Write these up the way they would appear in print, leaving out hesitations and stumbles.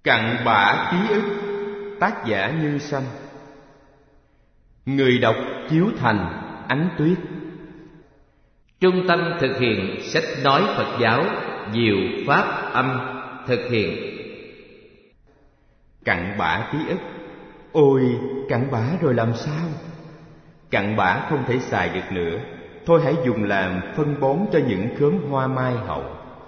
Cặn bã ký ức, tác giả Như Sanh. Người đọc Chiếu Thành, Ánh Tuyết. Trung tâm thực hiện sách nói Phật giáo Diệu Pháp Âm thực hiện. Cặn bã ký ức. Ôi, cặn bã rồi làm sao? Cặn bã không thể xài được nữa, thôi hãy dùng làm phân bón cho những khóm hoa mai hậu.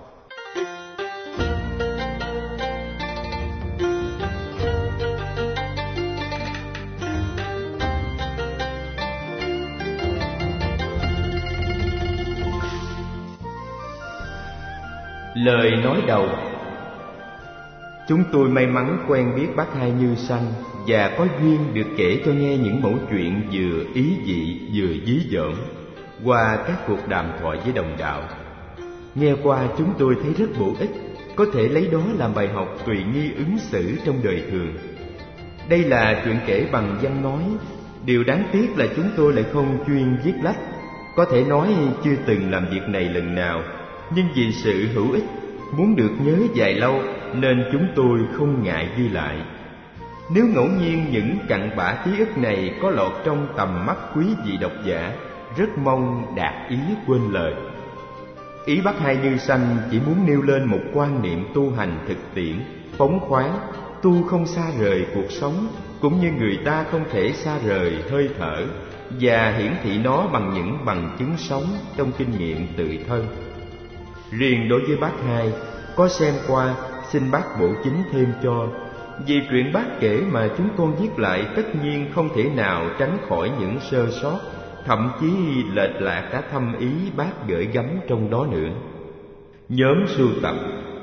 Lời nói đầu. Chúng tôi may mắn quen biết bác Hai Như Sanh và có duyên được kể cho nghe những mẩu chuyện vừa ý dị vừa dí dỏm qua các cuộc đàm thoại với đồng đạo. Nghe qua chúng tôi thấy rất bổ ích, có thể lấy đó làm bài học tùy nghi ứng xử trong đời thường. Đây là chuyện kể bằng văn nói, điều đáng tiếc là chúng tôi lại không chuyên viết lách. Có thể nói chưa từng làm việc này lần nào, nhưng vì sự hữu ích, muốn được nhớ dài lâu nên chúng tôi không ngại ghi lại. Nếu ngẫu nhiên những cặn bã ký ức này có lọt trong tầm mắt quý vị độc giả, rất mong đạt ý quên lời. Ý bác Hai Như Sanh chỉ muốn nêu lên một quan niệm tu hành thực tiễn, phóng khoáng, tu không xa rời cuộc sống, cũng như người ta không thể xa rời hơi thở, và hiển thị nó bằng những bằng chứng sống trong kinh nghiệm tự thân. Riêng đối với bác Hai, có xem qua, xin bác bổ chính thêm cho. Vì chuyện bác kể mà chúng con viết lại tất nhiên không thể nào tránh khỏi những sơ sót, thậm chí lệch lạc cả thâm ý bác gửi gắm trong đó nữa. Nhóm sưu tập